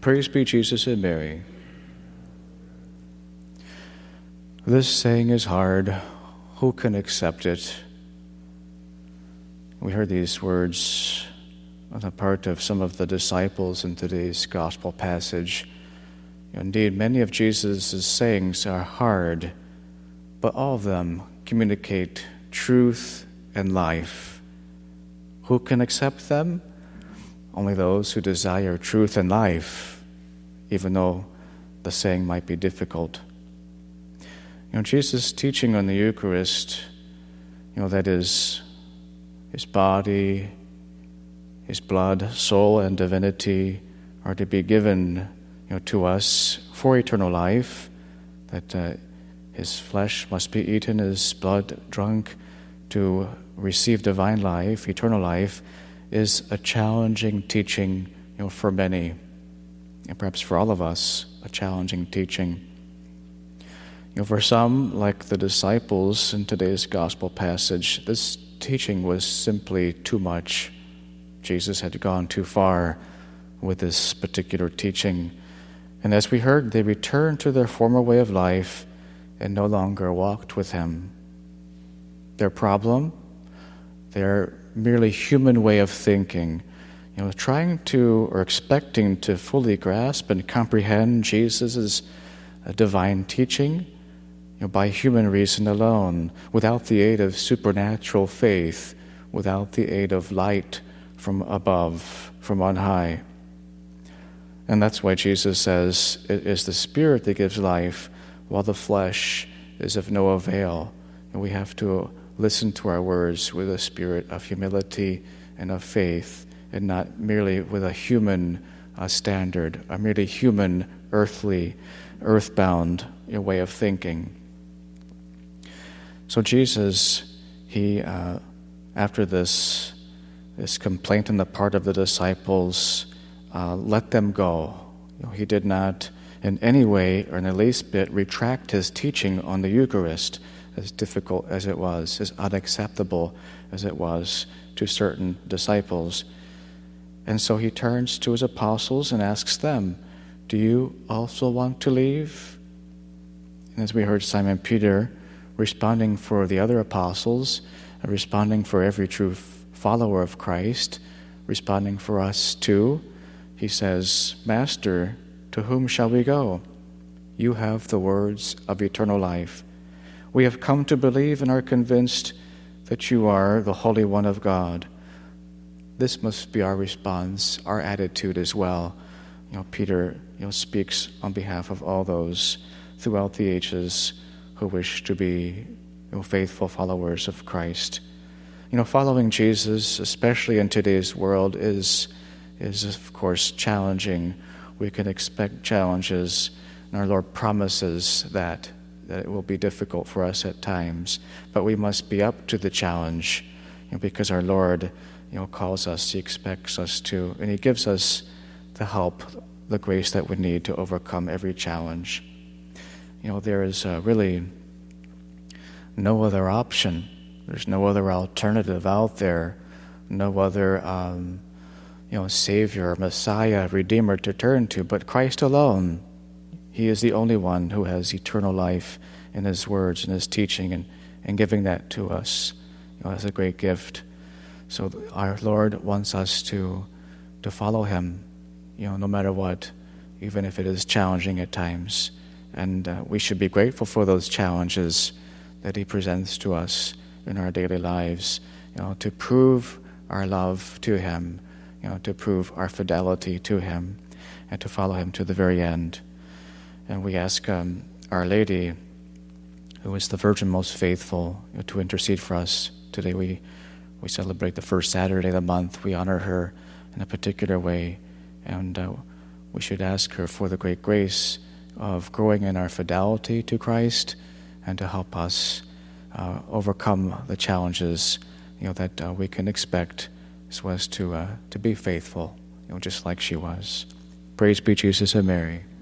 Praise be Jesus and Mary. This saying is hard. Who can accept it? We heard these words on the part of some of the disciples in today's gospel passage. Indeed, many of Jesus' sayings are hard, but all of them communicate truth and life. Who can accept them? Only those who desire truth and life, even though the saying might be difficult. Jesus' teaching on the Eucharist, that is his body, his blood, soul, and divinity are to be given, to us for eternal life, that his flesh must be eaten, his blood drunk to receive divine life, eternal life, is a challenging teaching, for many, and perhaps for all of us, a challenging teaching. For some, like the disciples in today's gospel passage, this teaching was simply too much. Jesus had gone too far with this particular teaching. And as we heard, they returned to their former way of life and no longer walked with him. Their problem? Their merely human way of thinking, trying to or expecting to fully grasp and comprehend Jesus' divine teaching, by human reason alone, without the aid of supernatural faith, without the aid of light from above, from on high. And that's why Jesus says it is the Spirit that gives life, while the flesh is of no avail. And we have to listen to our words with a spirit of humility and of faith, and not merely with a human standard, a merely human, earthly, earthbound way of thinking. So Jesus, he, after this complaint on the part of the disciples, let them go. He did not in any way or in the least bit retract his teaching on the Eucharist, as difficult as it was, as unacceptable as it was to certain disciples. And so he turns to his apostles and asks them, do you also want to leave? And as we heard Simon Peter responding for the other apostles, responding for every true follower of Christ, responding for us too, he says, Master, to whom shall we go? You have the words of eternal life. We have come to believe and are convinced that you are the Holy One of God. This must be our response, our attitude as well. Peter speaks on behalf of all those throughout the ages who wish to be faithful followers of Christ. Following Jesus, especially in today's world, is of course challenging. We can expect challenges, and our Lord promises that it will be difficult for us at times, but we must be up to the challenge, because our Lord, calls us, He expects us to, and He gives us the help, the grace that we need to overcome every challenge. There is really no other option. There's no other alternative out there, no other Savior, Messiah, Redeemer to turn to, but Christ alone. He is the only one who has eternal life in His words and His teaching, and giving that to us as a great gift. So our Lord wants us to follow Him, no matter what, even if it is challenging at times. And we should be grateful for those challenges that He presents to us in our daily lives, to prove our love to Him, to prove our fidelity to Him, and to follow Him to the very end. And we ask Our Lady, who is the Virgin most faithful, to intercede for us. Today we celebrate the first Saturday of the month. We honor her in a particular way, and we should ask her for the great grace of growing in our fidelity to Christ, and to help us overcome the challenges that we can expect, so as to be faithful, just like she was. Praise be Jesus and Mary.